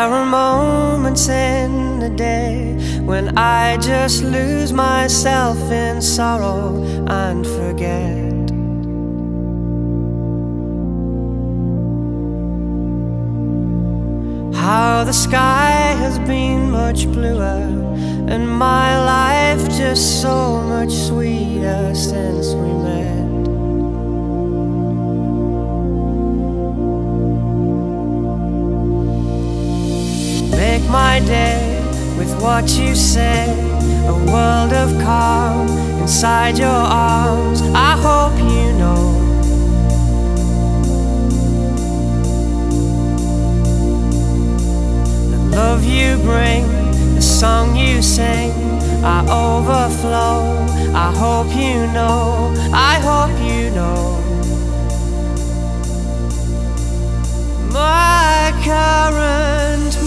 There are moments in the day when I just lose myself in sorrow and forget how the sky has been much bluer and my life just so much sweeter since we met. Make my day with what you say, a world of calm inside your arms. I hope you know the love you bring, the song you sing, I overflow. I hope you know, I hope you know. My current